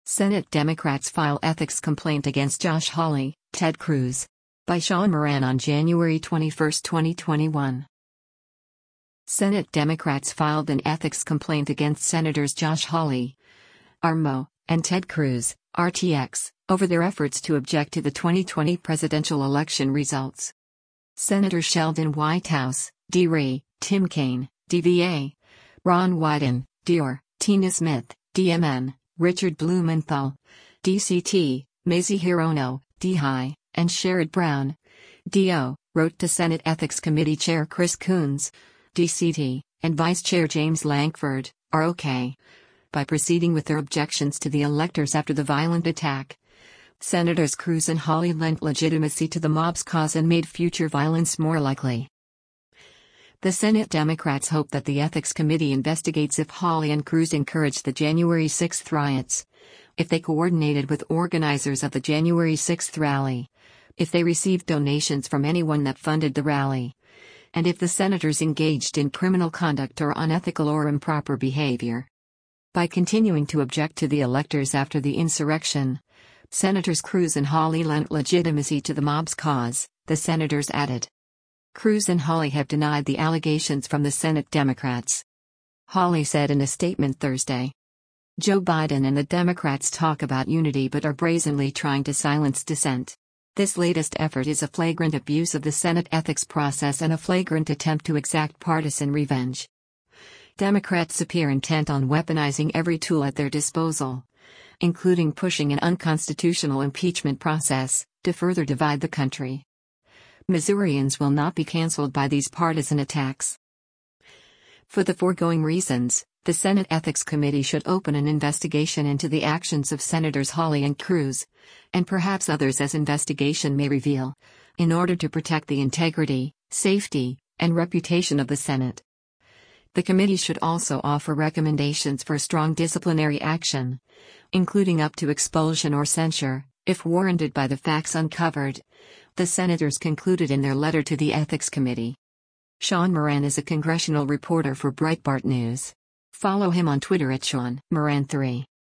Senate Democrats file ethics complaint against Josh Hawley, Ted Cruz. By Sean Moran on January 21, 2021. Senate Democrats filed an ethics complaint against Senators Josh Hawley, RMO, and Ted Cruz, RTX, over their efforts to object to the 2020 presidential election results. Senators Sheldon Whitehouse, D-Ray, Tim Kaine, DVA, Ron Wyden, Dior, Tina Smith, DMN, Richard Blumenthal, DCT, Mazie Hirono, DHI, and Sherrod Brown, DO, wrote to Senate Ethics Committee Chair Chris Coons, DCT, and Vice Chair James Lankford, ROK, by proceeding with their objections to the electors after the violent attack. Senators Cruz and Hawley lent legitimacy to the mob's cause and made future violence more likely. The Senate Democrats hope that the Ethics Committee investigates if Hawley and Cruz encouraged the January 6 riots, if they coordinated with organizers of the January 6 rally, if they received donations from anyone that funded the rally, and if the senators engaged in criminal conduct or unethical or improper behavior. By continuing to object to the electors after the insurrection, Senators Cruz and Hawley lent legitimacy to the mob's cause, the senators added. Cruz and Hawley have denied the allegations from the Senate Democrats. Hawley said in a statement Thursday, "Joe Biden and the Democrats talk about unity but are brazenly trying to silence dissent. This latest effort is a flagrant abuse of the Senate ethics process and a flagrant attempt to exact partisan revenge. Democrats appear intent on weaponizing every tool at their disposal, including pushing an unconstitutional impeachment process, to further divide the country. Missourians will not be canceled by these partisan attacks." For the foregoing reasons, the Senate Ethics Committee should open an investigation into the actions of Senators Hawley and Cruz, and perhaps others as investigation may reveal, in order to protect the integrity, safety, and reputation of the Senate. The committee should also offer recommendations for strong disciplinary action, including up to expulsion or censure, if warranted by the facts uncovered, the senators concluded in their letter to the Ethics Committee. Sean Moran is a congressional reporter for Breitbart News. Follow him on Twitter at Sean Moran3.